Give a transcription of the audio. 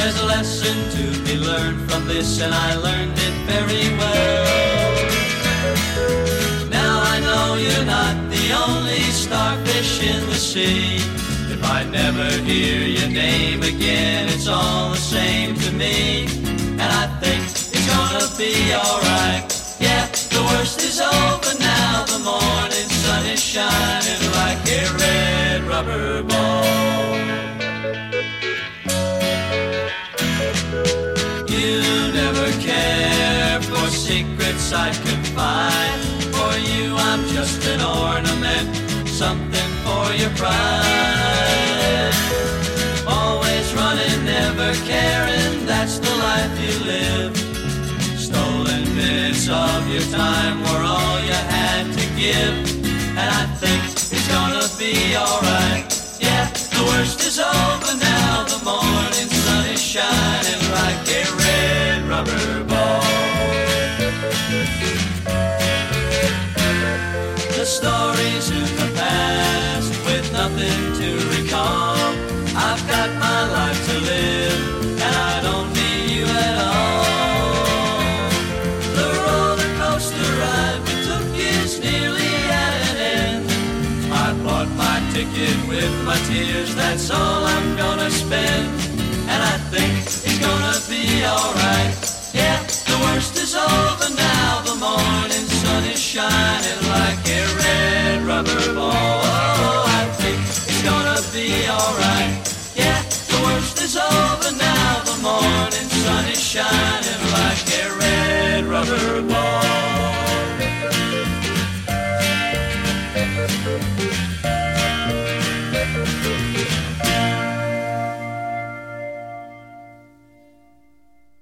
There's a lesson to be learned from this, and I learned it very well. Now I know you're not the only starfish in the sea. If I never hear your name again, it's all the same to me. And I think it's gonna be alright. Yeah, the worst is over now. The morning sun is shining like a red rubber ball. You never care for secrets I confide. For you I'm just an ornament, something for your pride. Always running, never caring, that's the life you live. Stolen minutes of your time were all you had to give. And I think it's gonna be alright. Yeah, the worst is over now. The morning sun is shining like a red rubber ball. The stories in the past with nothing to recall. I've got my life to live, and I don't need you at all. The roller coaster ride we took is nearly at an end. I bought my ticket with my tears, that's all I'm gonna spend. And I think it's gonna be alright. Yeah, the worst is over now. The morning sun is shining like a red rubber ball. Oh, I think it's gonna be alright. Yeah, the worst is over now. The morning sun is shining like a red rubber ball.